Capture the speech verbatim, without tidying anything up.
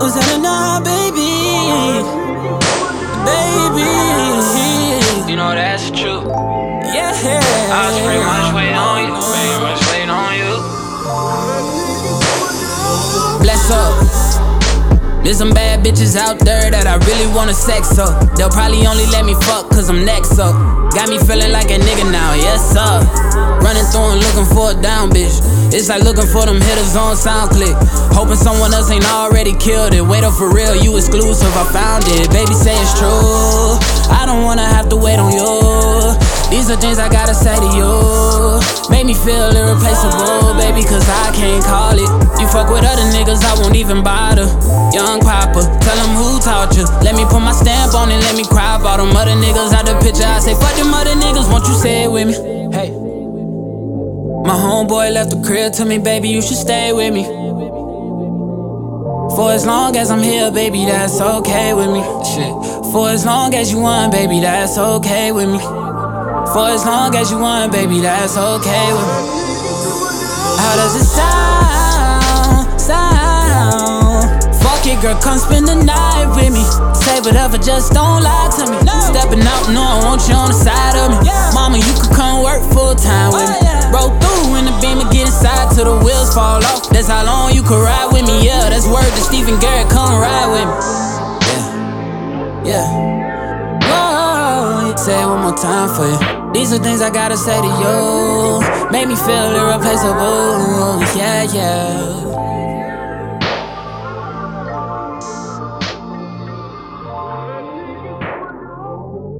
Was that enough, baby? Baby. You know that's true. Yeah. I was pretty much waiting on you, pretty much waiting on you. Bless up. There's some bad bitches out there that I really wanna sex up. They'll probably only let me fuck cause I'm next up. Got me feeling like a nigga now, yes sir. Running through and looking for a down bitch. It's like looking for them hitters on SoundClick. Hoping someone else ain't already killed it. Wait up for real, you exclusive, I found it. Baby say it's true, I don't wanna have to wait on you. These are things I gotta say to you. Make me feel irreplaceable, baby, cause I can't call it. You fuck with other niggas, I won't even bother. Young Papa, tell them who taught you. Let me put my stamp on it, let me cry about them other niggas out the picture. I say fuck them other niggas, won't you say it with me? Hey. My homeboy left the crib to me, baby, you should stay with me. For as long as I'm here, baby, that's okay with me. Shit. For as long as you want, baby, that's okay with me. For as long as you want, baby, that's okay with me. How does it sound? Sound? Fuck it, girl, come spend the night with me. Say whatever, just don't lie to me. No. Stepping out, no, I want you on the side of me. Yeah. Mama, you could come work full time with me. Oh, yeah. Roll through in the beam and get inside till the wheels fall off. That's how long you could ride with me. Yeah, that's word to Stephen Garrett, come ride with me. Yeah, yeah. Whoa, say it one more time for you. These are things I gotta say to you. Make me feel irreplaceable. Yeah, yeah.